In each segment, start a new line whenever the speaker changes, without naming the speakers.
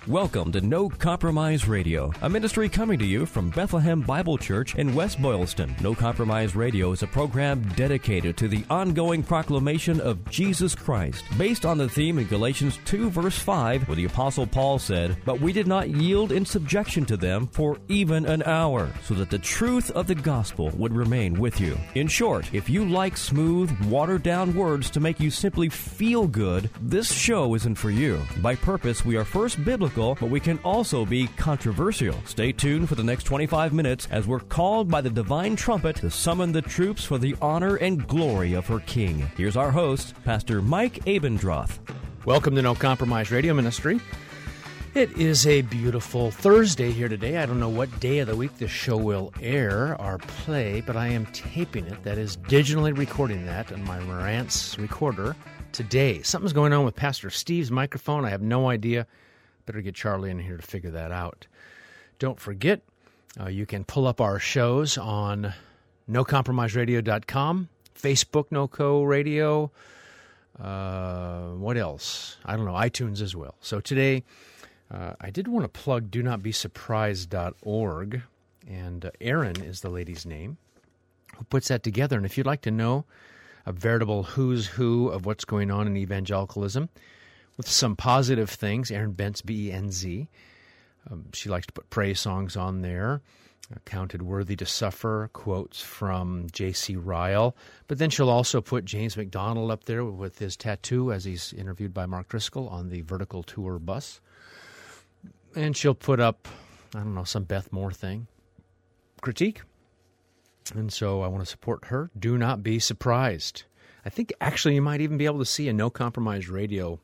Welcome to No Compromise Radio, a ministry coming to you from Bethlehem Bible Church in West Boylston. No Compromise Radio is a program dedicated to the ongoing proclamation of Jesus Christ, based on the theme in Galatians 2 verse 5, where the Apostle Paul said, "But we did not yield in subjection to them for even an hour, so that the truth of the gospel would remain with you." In short, if you like smooth, watered-down words to make you simply feel good, this show isn't for you. By purpose, we are first biblical, but we can also be controversial. Stay tuned for the next 25 minutes as we're called by the divine trumpet to summon the troops for the honor and glory of her King. Here's our host, Pastor Mike Abendroth.
Welcome to No Compromise Radio Ministry. It is a beautiful Thursday here today. I don't know what day of the week this show will air or play, but I am taping it. That is, digitally recording that on my Marantz recorder today. Something's going on with Pastor Steve's microphone. I have no idea. Better get Charlie in here to figure that out. Don't forget, you can pull up our shows on NoCompromiseRadio.com, Facebook NoCo Radio, what else? I don't know, iTunes as well. So today, I did want to plug DoNotBeSurprised.org, and Erin is the lady's name who puts that together. And if you'd like to know a veritable who's who of what's going on in evangelicalism, with some positive things, Erin Benz, B-E-N-Z. She likes to put praise songs on there, counted worthy to suffer, quotes from J.C. Ryle. But then she'll also put James McDonald up there with his tattoo as he's interviewed by Mark Driscoll on the Vertical Tour bus. And she'll put up, I don't know, some Beth Moore thing, critique. And so I want to support her. Do not be surprised. I think actually you might even be able to see a No Compromise Radio.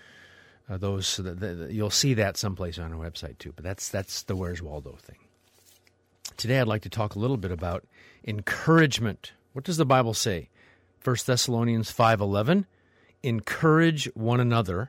You'll see that someplace on our website too, but that's the Where's Waldo thing. Today I'd like to talk a little bit about encouragement. What does the Bible say? 1 Thessalonians 5:11, encourage one another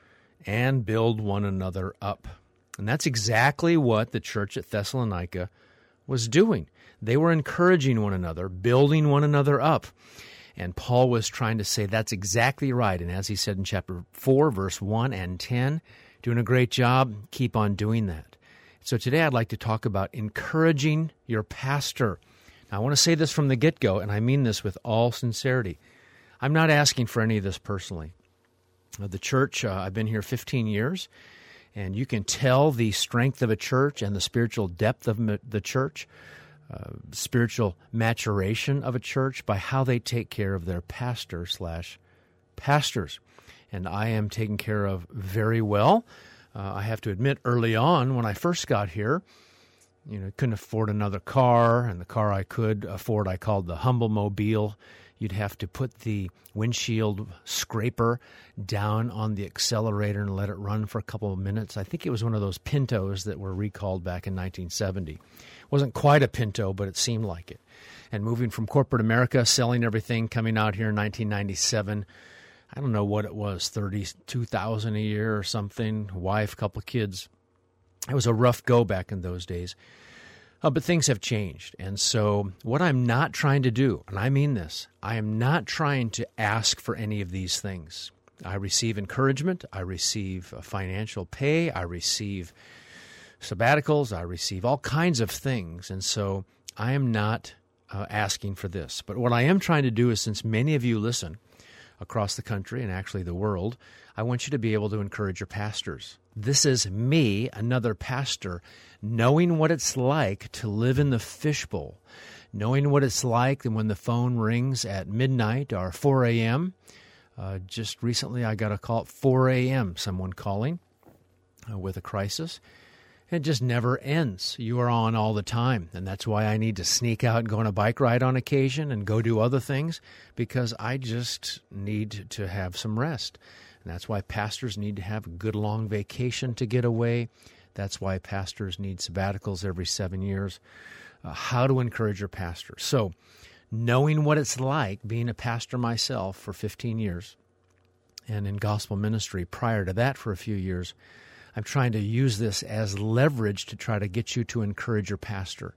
and build one another up. And that's exactly what the church at Thessalonica was doing. They were encouraging one another, building one another up. And Paul was trying to say that's exactly right. And as he said in chapter 4, verse 1 and 10, doing a great job, keep on doing that. So today I'd like to talk about encouraging your pastor. Now, I want to say this from the get-go, and I mean this with all sincerity. I'm not asking for any of this personally. The church, I've been here 15 years, and you can tell the strength of a church and the spiritual depth of the church, spiritual maturation of a church by how they take care of their pastor/pastors. And I am taken care of very well. I have to admit, early on, when I first got here, couldn't afford another car, and the car I could afford I called the Humble Mobile. You'd have to put the windshield scraper down on the accelerator and let it run for a couple of minutes. I think it was one of those Pintos that were recalled back in 1970. Wasn't quite a Pinto, but it seemed like it. And moving from corporate America, selling everything, coming out here in 1997, I don't know what it was, $32,000 a year or something, wife, couple of kids. It was a rough go back in those days. But things have changed. And so what I'm not trying to do, and I mean this, I am not trying to ask for any of these things. I receive encouragement. I receive financial pay. I receive sabbaticals. I receive all kinds of things. And so I am not asking for this. But what I am trying to do is, since many of you listen across the country and actually the world, I want you to be able to encourage your pastors. This is me, another pastor, knowing what it's like to live in the fishbowl, knowing what it's like when the phone rings at midnight or 4 a.m. Just recently I got a call at 4 a.m., someone calling with a crisis. It just never ends. You are on all the time, and that's why I need to sneak out and go on a bike ride on occasion and go do other things, because I just need to have some rest. And that's why pastors need to have a good long vacation to get away. That's why pastors need sabbaticals every 7 years. How to encourage your pastor. So, knowing what it's like being a pastor myself for 15 years, and in gospel ministry prior to that for a few years, I'm trying to use this as leverage to try to get you to encourage your pastor.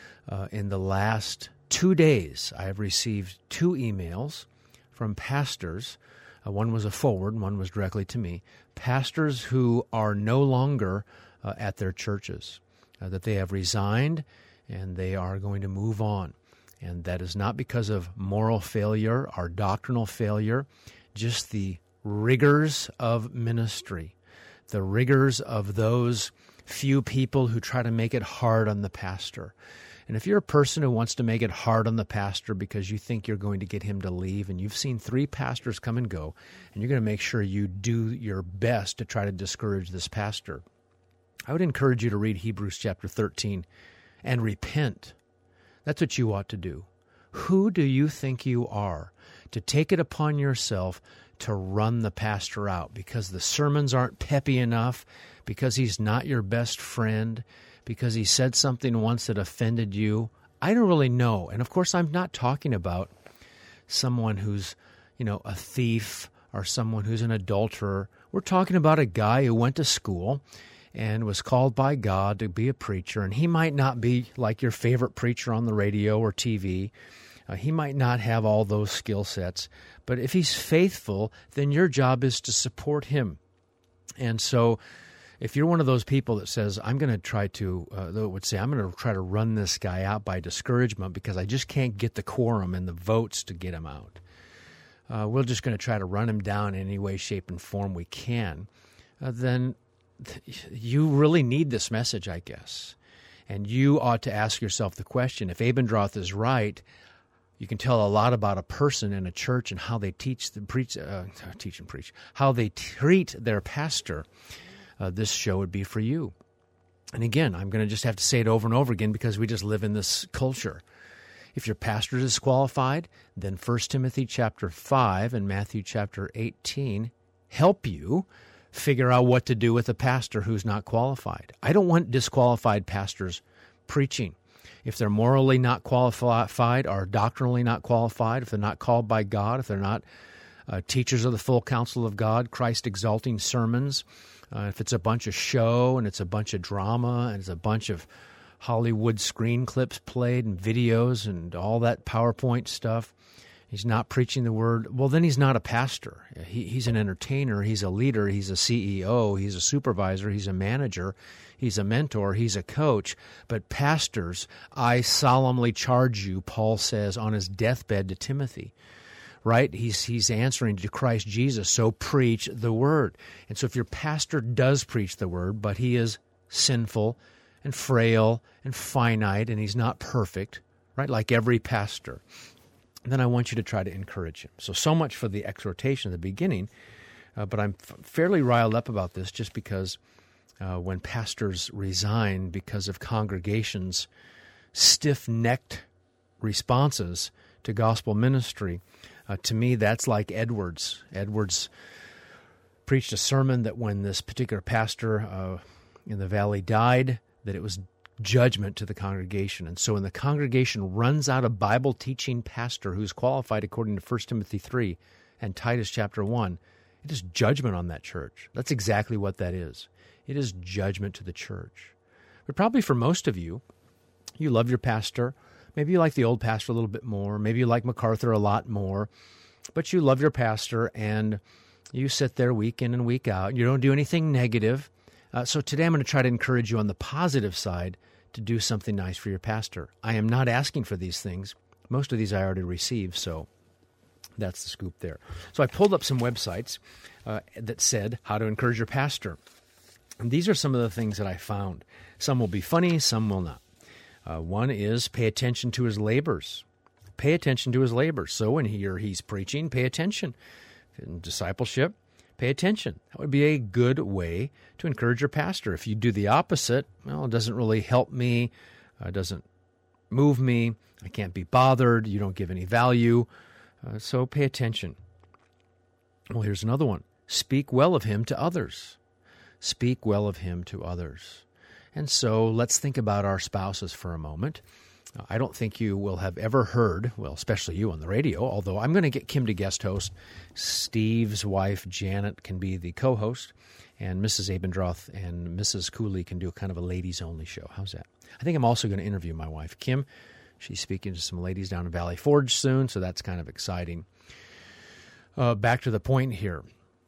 In the last 2 days, I have received 2 emails from pastors One was a forward, one was directly to me. Pastors who are no longer at their churches, that they have resigned and they are going to move on. And that is not because of moral failure or doctrinal failure, just the rigors of ministry, the rigors of those few people who try to make it hard on the pastor. And if you're a person who wants to make it hard on the pastor because you think you're going to get him to leave, and you've seen 3 pastors come and go, and you're going to make sure you do your best to try to discourage this pastor, I would encourage you to read Hebrews chapter 13 and repent. That's what you ought to do. Who do you think you are to take it upon yourself to run the pastor out because the sermons aren't peppy enough, because he's not your best friend, because he said something once that offended you? I don't really know. And of course, I'm not talking about someone who's, a thief or someone who's an adulterer. We're talking about a guy who went to school and was called by God to be a preacher. And he might not be like your favorite preacher on the radio or TV. He might not have all those skill sets. But if he's faithful, then your job is to support him. And so if you're one of those people that says, I'm going to try to run this guy out by discouragement because I just can't get the quorum and the votes to get him out. We're just going to try to run him down in any way, shape, and form we can. Then you really need this message, I guess. And you ought to ask yourself the question, if Abendroth is right, you can tell a lot about a person in a church and how they how they treat their pastor. This show would be for you. And again, I'm going to just have to say it over and over again because we just live in this culture. If your pastor is disqualified, then 1 Timothy chapter 5 and Matthew chapter 18 help you figure out what to do with a pastor who's not qualified. I don't want disqualified pastors preaching. If they're morally not qualified or doctrinally not qualified, if they're not called by God, if they're not teachers of the full counsel of God, Christ-exalting sermons, if it's a bunch of show and it's a bunch of drama and it's a bunch of Hollywood screen clips played and videos and all that PowerPoint stuff, he's not preaching the word, well, then he's not a pastor. He's an entertainer, he's a leader, he's a CEO, he's a supervisor, he's a manager, he's a mentor, he's a coach. But pastors, I solemnly charge you, Paul says on his deathbed to Timothy, right? He's answering to Christ Jesus, so preach the word. And so if your pastor does preach the word, but he is sinful and frail and finite and he's not perfect, right, like every pastor, then I want you to try to encourage him. So much for the exhortation at the beginning, but I'm fairly riled up about this just because when pastors resign because of congregations' stiff-necked responses to gospel ministry, to me that's like Edwards. Edwards preached a sermon that when this particular pastor in the valley died, that it was judgment to the congregation. And so when the congregation runs out a Bible-teaching pastor who's qualified according to 1 Timothy 3 and Titus chapter 1, it is judgment on that church. That's exactly what that is. It is judgment to the church. But probably for most of you, you love your pastor. Maybe you like the old pastor a little bit more. Maybe you like MacArthur a lot more. But you love your pastor, and you sit there week in and week out. You don't do anything negative. So today I'm going to try to encourage you on the positive side to do something nice for your pastor. I am not asking for these things. Most of these I already received, so that's the scoop there. So I pulled up some websites that said how to encourage your pastor. And these are some of the things that I found. Some will be funny, some will not. One is pay attention to his labors. Pay attention to his labors. So when he's preaching, pay attention. In discipleship, pay attention. That would be a good way to encourage your pastor. If you do the opposite, well, it doesn't really help me. It doesn't move me. I can't be bothered. You don't give any value. So pay attention. Well, here's another one. Speak well of him to others. Speak well of him to others. And so let's think about our spouses for a moment. I don't think you will have ever heard, well, especially you on the radio, although I'm going to get Kim to guest host. Steve's wife, Janet, can be the co-host, and Mrs. Abendroth and Mrs. Cooley can do kind of a ladies-only show. How's that? I think I'm also going to interview my wife, Kim. She's speaking to some ladies down in Valley Forge soon, so that's kind of exciting. Back to the point here.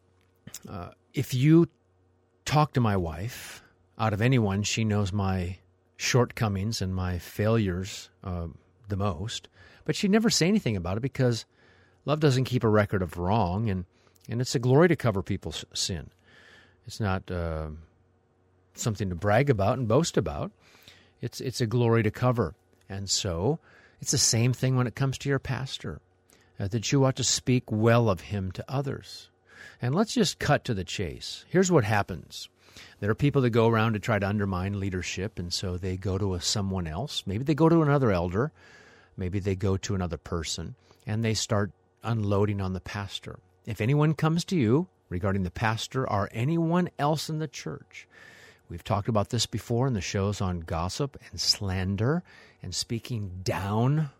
If you talk to my wife, out of anyone, she knows my shortcomings and my failures the most, but she'd never say anything about it because love doesn't keep a record of wrong, and it's a glory to cover people's sin. It's not something to brag about and boast about. It's a glory to cover. And so it's the same thing when it comes to your pastor, that you ought to speak well of him to others. And let's just cut to the chase. Here's what happens. There are people that go around to try to undermine leadership, and so they go to someone else. Maybe they go to another elder. Maybe they go to another person, and they start unloading on the pastor. If anyone comes to you regarding the pastor or anyone else in the church, we've talked about this before in the shows on gossip and slander and speaking down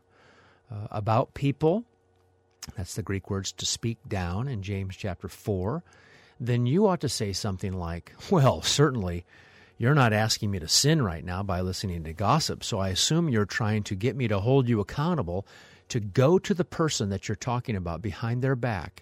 about people. That's the Greek words to speak down in James chapter 4. Then you ought to say something like, well, certainly you're not asking me to sin right now by listening to gossip, so I assume you're trying to get me to hold you accountable to go to the person that you're talking about behind their back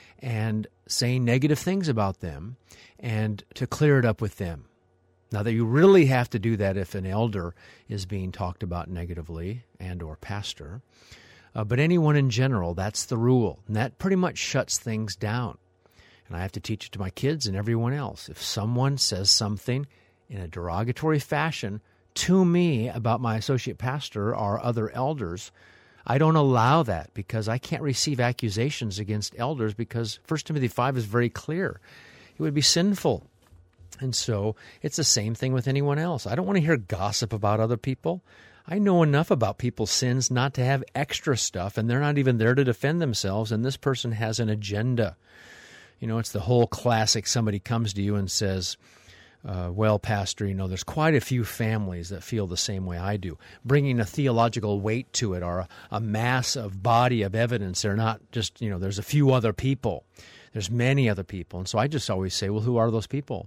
and saying negative things about them and to clear it up with them. Now, that you really have to do that if an elder is being talked about negatively and or pastor. But anyone in general, that's the rule. And that pretty much shuts things down. And I have to teach it to my kids and everyone else. If someone says something in a derogatory fashion to me about my associate pastor or other elders, I don't allow that because I can't receive accusations against elders because 1 Timothy 5 is very clear. It would be sinful. And so it's the same thing with anyone else. I don't want to hear gossip about other people. I know enough about people's sins not to have extra stuff, and they're not even there to defend themselves, and this person has an agenda. You know, it's the whole classic, somebody comes to you and says, well, Pastor, you know, there's quite a few families that feel the same way I do. Bringing a theological weight to it or a mass of body of evidence. They're not just, you know, there's a few other people. There's many other people. And so I just always say, well, who are those people?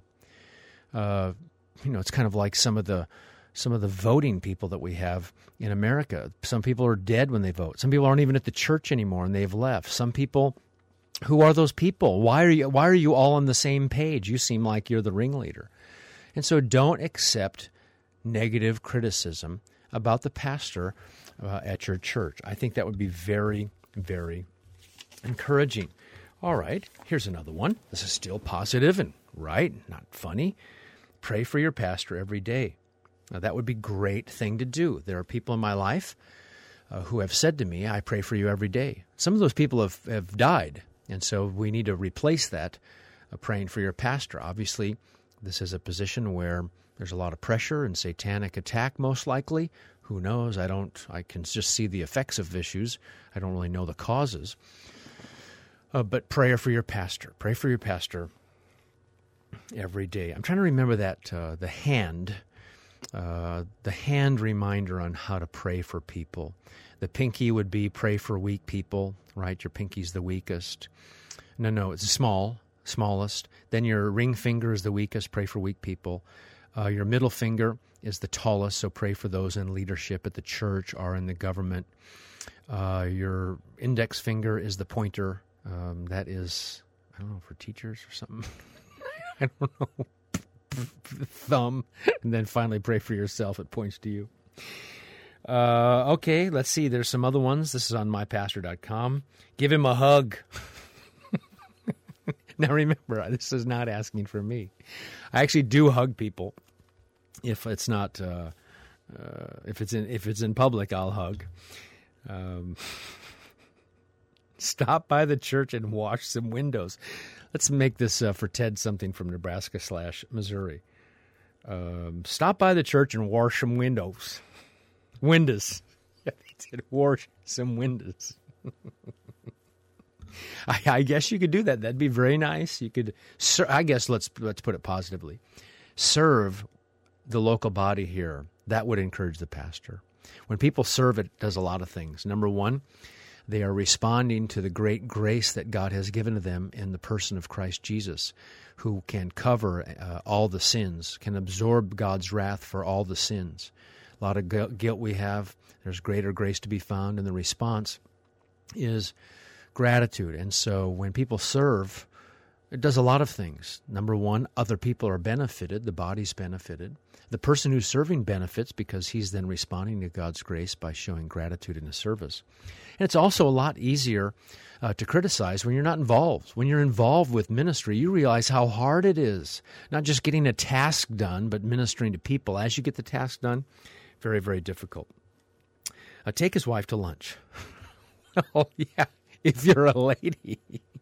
You know, it's kind of like some of the voting people that we have in America. Some people are dead when they vote. Some people aren't even at the church anymore and they've left. Some people, who are those people? Why are you all on the same page? You seem like you're the ringleader. And so don't accept negative criticism about the pastor at your church. I think that would be very, very encouraging. All right, here's another one. This is still positive and right, not funny. Pray for your pastor every day. Now, that would be a great thing to do. There are people in my life who have said to me, I pray for you every day. Some of those people have died, and so we need to replace that, praying for your pastor. Obviously, this is a position where there's a lot of pressure and satanic attack, most likely. Who knows? I can just see the effects of issues. I don't really know the causes. But prayer for your pastor. Pray for your pastor every day. I'm trying to remember that, the hand reminder on how to pray for people. The pinky would be pray for weak people, right? Your pinky's the weakest. No, it's smallest. Then your ring finger is the weakest, pray for weak people. Your middle finger is the tallest, so pray for those in leadership at the church or in the government. Your index finger is the pointer. That is, I don't know, for teachers or something. I don't know. Thumb. And then finally pray for yourself. It points to you. Okay, let's see. There's some other ones. This is on mypastor.com. Give him a hug. Now remember, this is not asking for me. I actually do hug people. If it's not, if it's in public, I'll hug. Stop by the church and wash some windows. Let's make this for Ted something from Nebraska/Missouri. Stop by the church and wash some windows. Windows. Yeah, they did wash some windows. I guess you could do that. That'd be very nice. You could. I guess let's put it positively. Serve the local body here. That would encourage the pastor. When people serve, it does a lot of things. Number one, they are responding to the great grace that God has given to them in the person of Christ Jesus, who can cover all the sins, can absorb God's wrath for all the sins. A lot of guilt we have. There's greater grace to be found, and the response is Gratitude. And so when people serve, it does a lot of things. Number one, other people are benefited. The body's benefited. The person who's serving benefits because he's then responding to God's grace by showing gratitude in his service. And it's also a lot easier to criticize when you're not involved. When you're involved with ministry, you realize how hard it is, not just getting a task done, but ministering to people. As you get the task done, very, very difficult. Take his wife to lunch. Oh, yeah, if you're a lady.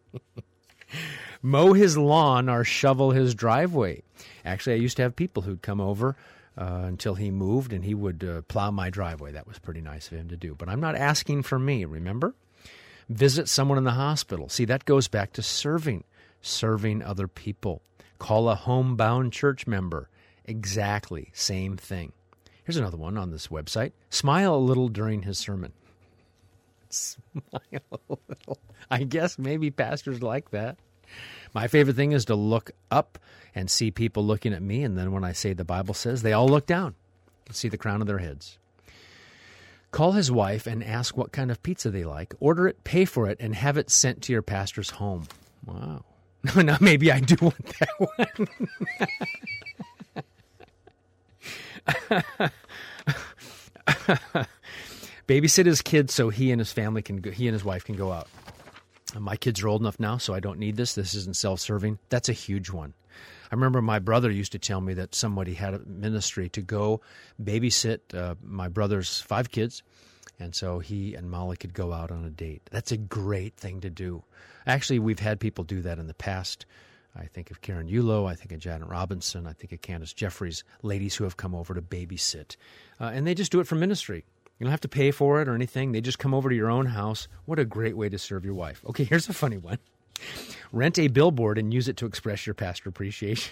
Mow his lawn or shovel his driveway. Actually, I used to have people who'd come over until he moved, and he would plow my driveway. That was pretty nice of him to do. But I'm not asking for me, remember? Visit someone in the hospital. See, that goes back to serving other people. Call a homebound church member. Exactly, same thing. Here's another one on this website. Smile a little during his sermon. Smile a little. I guess maybe pastors like that. My favorite thing is to look up and see people looking at me, and then when I say the Bible says, they all look down and see the crown of their heads. Call his wife and ask what kind of pizza they like. Order it, pay for it, and have it sent to your pastor's home. Wow. Now maybe I do want that one. Babysit his kids so he and his family he and his wife can go out. My kids are old enough now, so I don't need this. This isn't self-serving. That's a huge one. I remember my brother used to tell me that somebody had a ministry to go babysit my brother's 5 kids, and so he and Molly could go out on a date. That's a great thing to do. Actually, we've had people do that in the past. I think of Karen Yulo, I think of Janet Robinson, I think of Candace Jeffries, ladies who have come over to babysit. And they just do it for ministry. You don't have to pay for it or anything. They just come over to your own house. What a great way to serve your wife. Okay, here's a funny one. Rent a billboard and use it to express your pastor appreciation.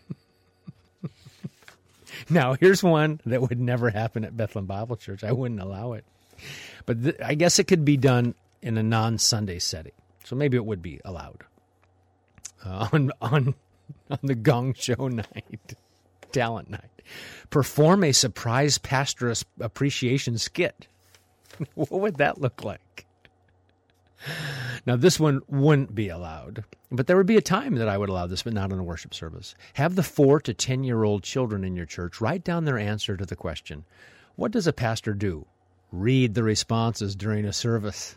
Now, here's one that would never happen at Bethlehem Bible Church. I wouldn't allow it. But I guess it could be done in a non-Sunday setting. So maybe it would be allowed. On the Gong Show night, talent night. Perform a surprise pastor appreciation skit. What would that look like? Now, this one wouldn't be allowed, but there would be a time that I would allow this, but not in a worship service. Have the 4 to 10-year-old children in your church write down their answer to the question, what does a pastor do? Read the responses during a service.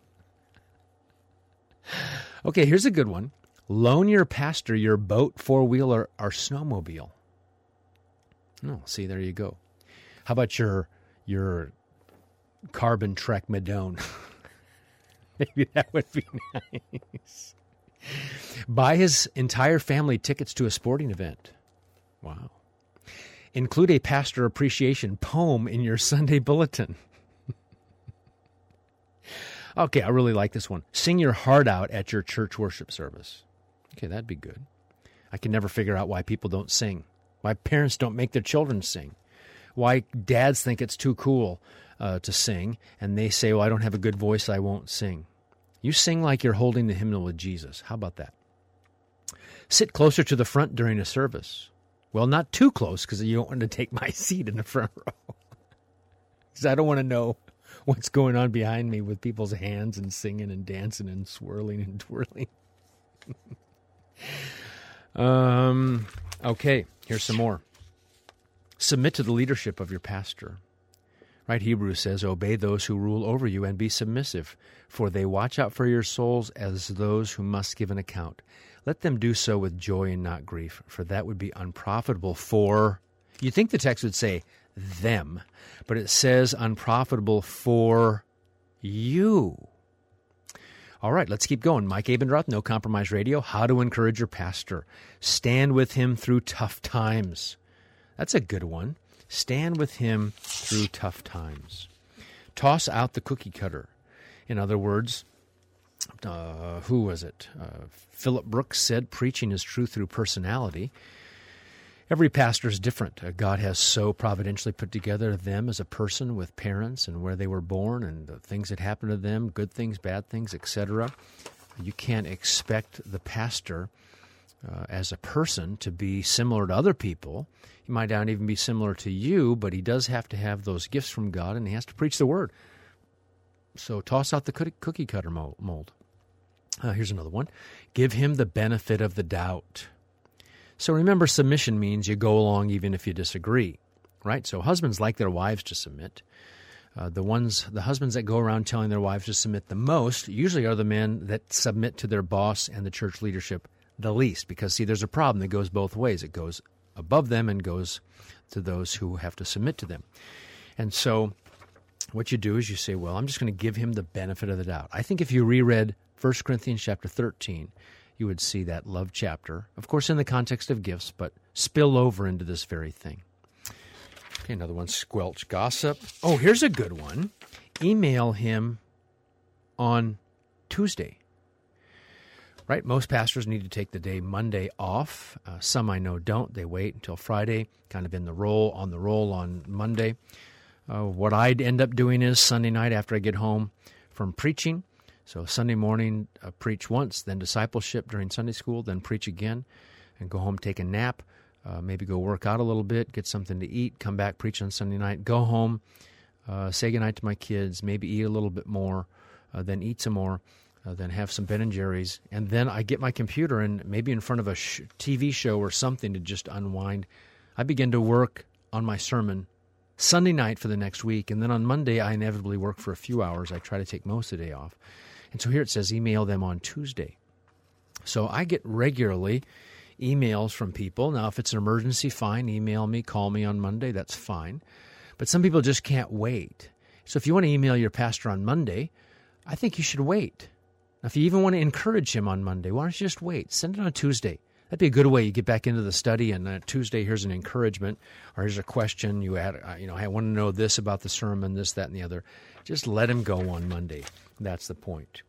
Okay, here's a good one. Loan your pastor your boat, 4-wheeler, or snowmobile. Oh, see, there you go. How about your Carbon Trek Madone? Maybe that would be nice. Buy his entire family tickets to a sporting event. Wow. Include a pastor appreciation poem in your Sunday bulletin. Okay, I really like this one. Sing your heart out at your church worship service. Okay, that'd be good. I can never figure out why people don't sing. Why parents don't make their children sing. Why dads think it's too cool to sing, and they say, well, I don't have a good voice, I won't sing. You sing like you're holding the hymnal with Jesus. How about that? Sit closer to the front during a service. Well, not too close, because you don't want to take my seat in the front row. Because I don't want to know what's going on behind me with people's hands and singing and dancing and swirling and twirling. Okay, here's some more. Submit to the leadership of your pastor. Right, Hebrews says, obey those who rule over you and be submissive, for they watch out for your souls as those who must give an account. Let them do so with joy and not grief, for that would be unprofitable for, you'd think the text would say them, but it says unprofitable for you. All right, let's keep going. Mike Abendroth, No Compromise Radio, how to encourage your pastor. Stand with him through tough times. That's a good one. Stand with him through tough times. Toss out the cookie cutter. In other words, who was it? Philip Brooks said, preaching is true through personality. Every pastor is different. God has so providentially put together them as a person with parents and where they were born and the things that happened to them, good things, bad things, etc. You can't expect the pastor as a person to be similar to other people. He might not even be similar to you, but he does have to have those gifts from God, and he has to preach the word. So toss out the cookie cutter mold. Here's another one. Give him the benefit of the doubt. So remember, submission means you go along even if you disagree, right? So husbands like their wives to submit. The husbands that go around telling their wives to submit the most usually are the men that submit to their boss and the church leadership the least. Because, see, there's a problem that goes both ways. It goes above them and goes to those who have to submit to them. And so what you do is you say, well, I'm just going to give him the benefit of the doubt. I think if you reread 1 Corinthians chapter 13, you would see that love chapter, of course in the context of gifts, but spill over into this very thing. Okay, another one, squelch gossip. Oh, here's a good one. Email him on Tuesday. Right? Most pastors need to take the day Monday off. Some I know don't. They wait until Friday, kind of on the roll on Monday. What I'd end up doing is Sunday night after I get home from preaching. So Sunday morning, preach once, then discipleship during Sunday school, then preach again, and go home, take a nap. Maybe go work out a little bit, get something to eat, come back, preach on Sunday night, go home, say goodnight to my kids, maybe eat a little bit more, then eat some more, then have some Ben & Jerry's, and then I get my computer and maybe in front of a TV show or something to just unwind. I begin to work on my sermon Sunday night for the next week, and then on Monday I inevitably work for a few hours. I try to take most of the day off. And so here it says email them on Tuesday. So I get regularly emails from people. Now, if it's an emergency, fine. Email me, call me on Monday. That's fine. But some people just can't wait. So if you want to email your pastor on Monday, I think you should wait. Now, if you even want to encourage him on Monday, why don't you just wait? Send it on Tuesday. That'd be a good way. You get back into the study, and Tuesday, here's an encouragement, or here's a question. You add, I want to know this about the sermon, this, that, and the other. Just let him go on Monday. That's the point.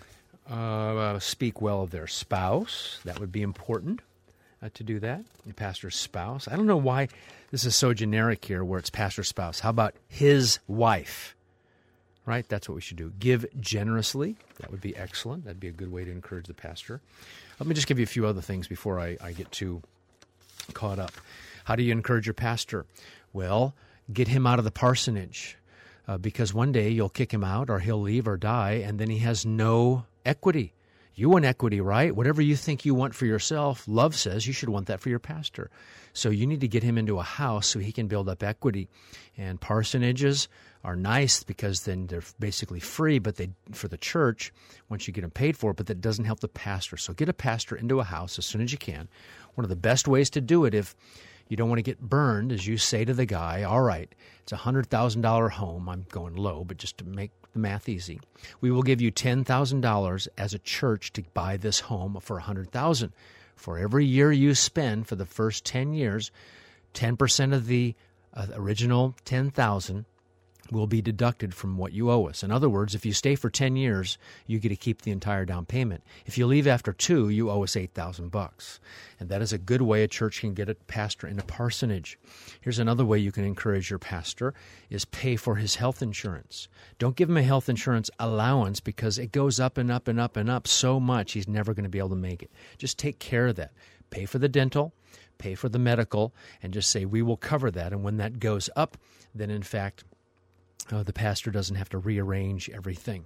Speak well of their spouse. That would be important. To do that, your pastor's spouse. I don't know why this is so generic here where it's pastor's spouse. How about his wife? Right? That's what we should do. Give generously. That would be excellent. That'd be a good way to encourage the pastor. Let me just give you a few other things before I get too caught up. How do you encourage your pastor? Well, get him out of the parsonage because one day you'll kick him out or he'll leave or die, and then he has no equity. You want equity, right? Whatever you think you want for yourself, love says you should want that for your pastor. So you need to get him into a house so he can build up equity. And parsonages are nice because then they're basically free, but they for the church once you get them paid for, but that doesn't help the pastor. So get a pastor into a house as soon as you can. One of the best ways to do it, if you don't want to get burned, is you say to the guy, all right, it's a $100,000 home. I'm going low, but just to make the math easy. We will give you $10,000 as a church to buy this home for $100,000. For every year you spend for the first 10 years, 10% of the original $10,000 will be deducted from what you owe us. In other words, if you stay for 10 years, you get to keep the entire down payment. If you leave after 2, you owe us $8,000. And that is a good way a church can get a pastor in a parsonage. Here's another way you can encourage your pastor is pay for his health insurance. Don't give him a health insurance allowance because it goes up and up and up and up so much he's never going to be able to make it. Just take care of that. Pay for the dental, pay for the medical, and just say, we will cover that. And when that goes up, then in fact, the pastor doesn't have to rearrange everything.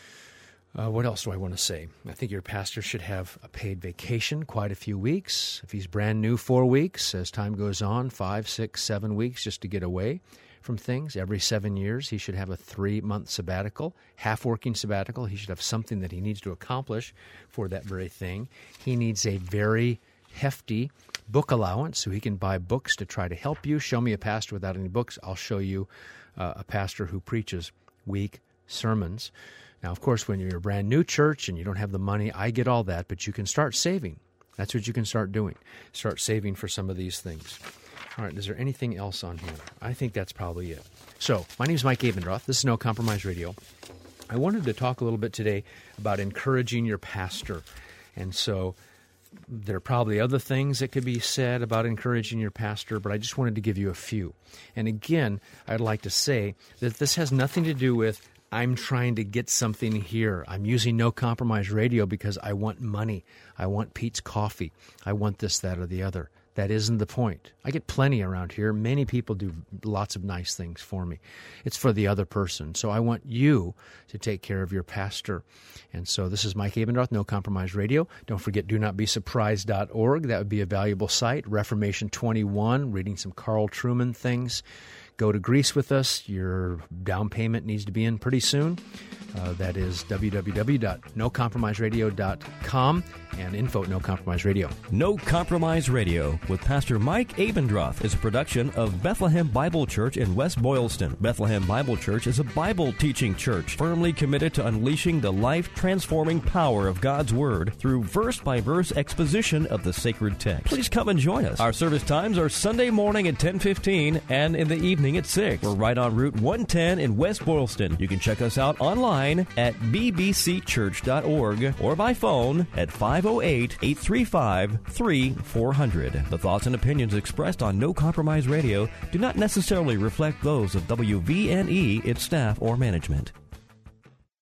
What else do I want to say? I think your pastor should have a paid vacation, quite a few weeks. If he's brand new, 4 weeks. As time goes on, 5, 6, 7 weeks just to get away from things. Every 7 years, he should have a 3-month sabbatical, half-working sabbatical. He should have something that he needs to accomplish for that very thing. He needs a very hefty book allowance so he can buy books to try to help you. Show me a pastor without any books. I'll show you a pastor who preaches weak sermons. Now, of course, when you're a brand new church and you don't have the money, I get all that, but you can start saving. That's what you can start doing. Start saving for some of these things. All right, is there anything else on here? I think that's probably it. So, my name is Mike Abendroth. This is No Compromise Radio. I wanted to talk a little bit today about encouraging your pastor. And so there are probably other things that could be said about encouraging your pastor, but I just wanted to give you a few. And again, I'd like to say that this has nothing to do with I'm trying to get something here. I'm using No Compromise Radio because I want money. I want Pete's coffee. I want this, that, or the other. That isn't the point. I get plenty around here. Many people do lots of nice things for me. It's for the other person. So I want you to take care of your pastor. And so this is Mike Abendroth, No Compromise Radio. Don't forget donotbesurprised.org. That would be a valuable site. Reformation 21, reading some Carl Trueman things. Go to Greece with us. Your down payment needs to be in pretty soon. That is www.nocompromiseradio.com and info at No Compromise Radio.
No Compromise Radio with Pastor Mike Abendroth is a production of Bethlehem Bible Church in West Boylston. Bethlehem Bible Church is a Bible teaching church firmly committed to unleashing the life-transforming power of God's Word through verse-by-verse exposition of the sacred text. Please come and join us. Our service times are Sunday morning at 10:15 and in the evening at 6. We're right on Route 110 in West Boylston. You can check us out online at bbcchurch.org or by phone at 508-835-3400. The thoughts and opinions expressed on No Compromise Radio do not necessarily reflect those of WVNE, its staff, or management.